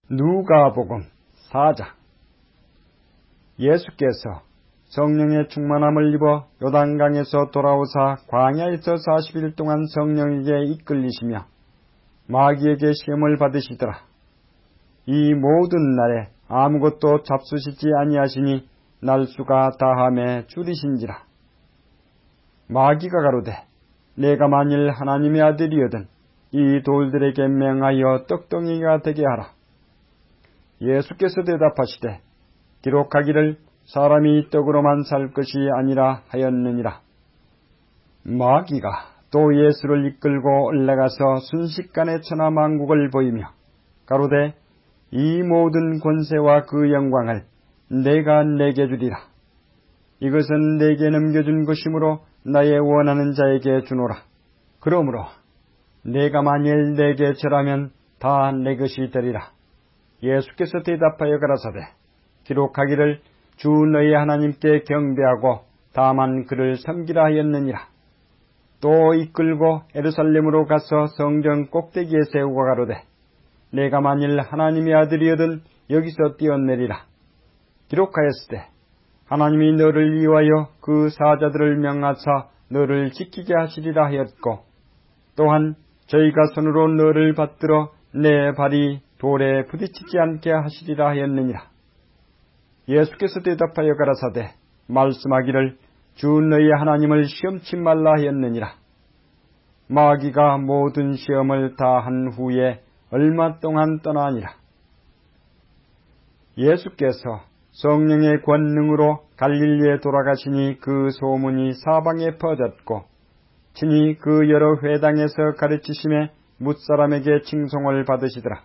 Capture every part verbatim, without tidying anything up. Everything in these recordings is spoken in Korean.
누가복음 사 장. 예수께서 성령의 충만함을 입어 요단강에서 돌아오사 광야에서 사십 일 동안 성령에게 이끌리시며 마귀에게 시험을 받으시더라. 이 모든 날에 아무것도 잡수시지 아니하시니 날수가 다함에 줄이신지라. 마귀가 가로되 내가 만일 하나님의 아들이거든 이 돌들에게 맹하여 떡덩이가 되게 하라. 예수께서 대답하시되 기록하기를 사람이 떡으로만 살 것이 아니라 하였느니라. 마귀가 또 예수를 이끌고 올라가서 순식간에 천하만국을 보이며 가로되 이 모든 권세와 그 영광을 내가 내게 주리라. 이것은 내게 넘겨준 것이므로 나의 원하는 자에게 주노라. 그러므로 내가 만일 내게 절하면 다 내 것이 되리라. 예수께서 대답하여 가라사대 기록하기를 주 너희 하나님께 경배하고 다만 그를 섬기라 하였느니라. 또 이끌고 예루살렘으로 가서 성전 꼭대기에 세우고 가로되 내가 만일 하나님의 아들이거든 여기서 뛰어내리라. 기록하였으되 하나님이 너를 위하여 그 사자들을 명하사 너를 지키게 하시리라 하였고 또한 저희가 손으로 너를 받들어 내 발이 돌에 부딪히지 않게 하시리라 하였느니라. 예수께서 대답하여 가라사대 말씀하기를 주 너희 하나님을 시험치 말라 하였느니라. 마귀가 모든 시험을 다 한 후에 얼마 동안 떠나니라. 예수께서 성령의 권능으로 갈릴리에 돌아가시니 그 소문이 사방에 퍼졌고 친히 그 여러 회당에서 가르치심에 뭇사람에게 칭송을 받으시더라.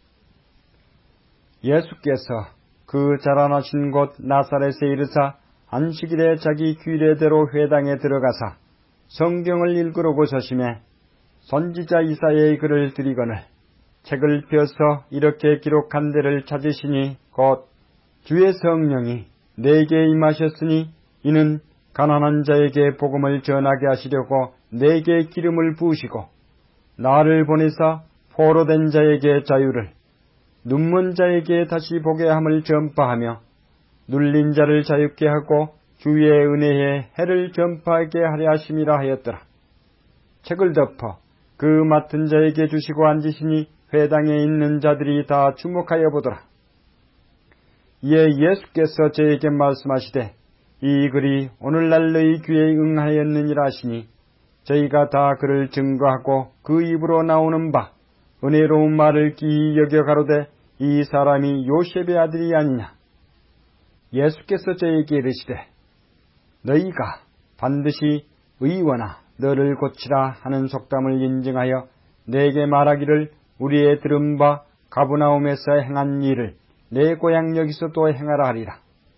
예수께서 그 자라나신 곳 나사렛에 이르사 안식일에 자기 규례대로 회당에 들어가사 성경을 읽으려고 서심해 선지자 이사야의 글을 들이거늘 책을 펴서 이렇게 기록한 데를 찾으시니 곧 주의 성령이 내게 임하셨으니 이는 가난한 자에게 복음을 전하게 하시려고 내게 기름을 부으시고 나를 보내사 포로된 자에게 자유를 눈먼 자에게 다시 보게 함을 전파하며 눌린 자를 자유케 하고 주의 은혜의 해를 전파하게 하려 하심이라 하였더라. 책을 덮어 그 맡은 자에게 주시고 앉으시니 회당에 있는 자들이 다 주목하여 보더라. 이에 예수께서 저에게 말씀하시되 이 글이 오늘날 너희 귀에 응하였느니라 하시니 저희가 다 그를 증거하고 그 입으로 나오는 바 은혜로운 말을 기이 여겨 가로되 이 사람이 요셉의 아들이 아니냐. 예수께서 저에게 이르시되 너희가 반드시 의원아 너를 고치라 하는 속담을 인증하여 내게 말하기를 우리의 들은 바 가브나움에서 행한 일을 내 고향 여기서도 행하라 하리라.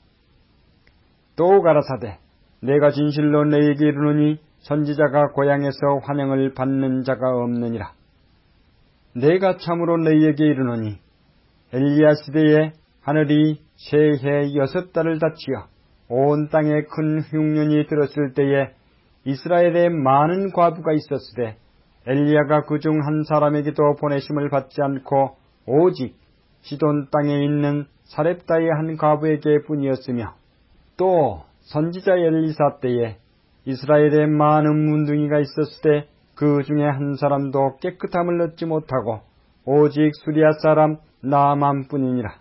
또 가라사대 내가 진실로 너희에게 이르노니 선지자가 고향에서 환영을 받는 자가 없느니라. 내가 참으로 너희에게 이르노니 엘리야 시대에 하늘이 새해 여섯 달을 닫히어 온 땅에 큰 흉년이 들었을 때에 이스라엘에 많은 과부가 있었으되 엘리야가 그중 한 사람에게도 보내심을 받지 않고 오직 시돈 땅에 있는 사렙다의 한 과부에게 뿐이었으며 또 선지자 엘리사 때에 이스라엘에 많은 문둥이가 있었으되 그 중에 한 사람도 깨끗함을 얻지 못하고 오직 수리아 사람 나아만뿐이니라.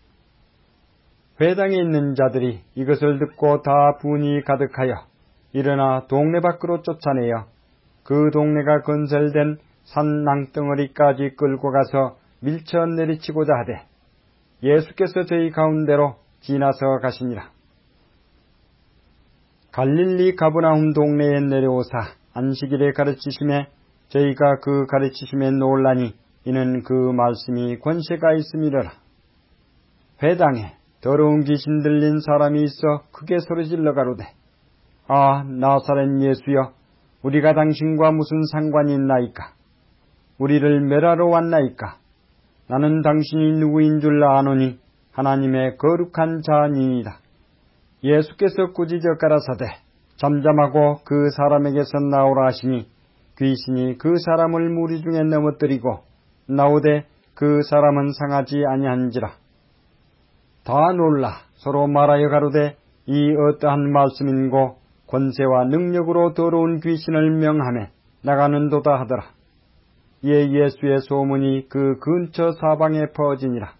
회당에 있는 자들이 이것을 듣고 다 분이 가득하여 일어나 동네 밖으로 쫓아내어 그 동네가 건설된 산 낭덩어리까지 끌고 가서 밀쳐 내리치고자 하되 예수께서 저희 가운데로 지나서 가시니라. 갈릴리 가브나움 동네에 내려오사 안식일에 가르치심에 저희가 그 가르치심에 놀라니 이는 그 말씀이 권세가 있음이라. 회당에 더러운 귀신 들린 사람이 있어 크게 소리질러 가로되 아 나사렛 예수여 우리가 당신과 무슨 상관이 있나이까. 우리를 멸하러 왔나이까. 나는 당신이 누구인 줄 아노니 하나님의 거룩한 자니이다. 예수께서 꾸짖어 가라사대 잠잠하고 그 사람에게서 나오라 하시니 귀신이 그 사람을 무리 중에 넘어뜨리고 나오되 그 사람은 상하지 아니한지라. 다 놀라 서로 말하여 가로되 이 어떠한 말씀인고 권세와 능력으로 더러운 귀신을 명하며 나가는도다 하더라. 이에 예수의 소문이 그 근처 사방에 퍼지니라.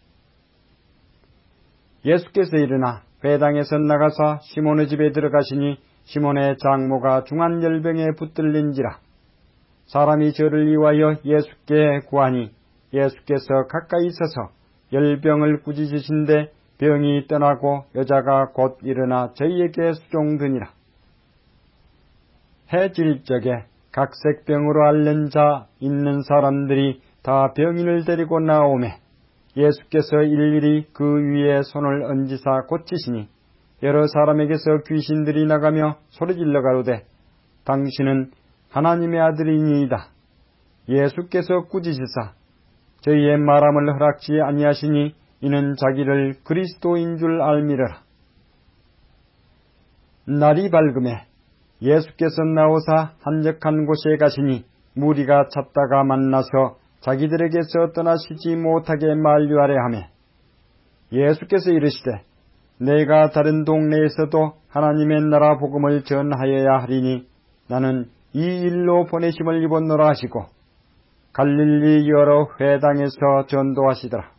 예수께서 일어나 회당에서 나가사 시몬의 집에 들어가시니 시몬의 장모가 중한 열병에 붙들린지라. 사람이 저를 이와여 예수께 구하니 예수께서 가까이 서서 열병을 꾸짖으신데 병이 떠나고 여자가 곧 일어나 저희에게 수종드니라. 해질 적에 각색병으로 앓는 자 있는 사람들이 다 병인을 데리고 나오매 예수께서 일일이 그 위에 손을 얹으사 고치시니 여러 사람에게서 귀신들이 나가며 소리질러 가로되 당신은 하나님의 아들이니이다. 예수께서 꾸짖으사 저희의 말함을 허락지 아니하시니 이는 자기를 그리스도인 줄 알미러라. 날이 밝음에 예수께서 나오사 한적한 곳에 가시니 무리가 찾다가 만나서 자기들에게서 떠나시지 못하게 만류하려 하매 예수께서 이르시되 내가 다른 동네에서도 하나님의 나라 복음을 전하여야 하리니 나는 이 일로 보내심을 입었노라 하시고 갈릴리 여러 회당에서 전도하시더라.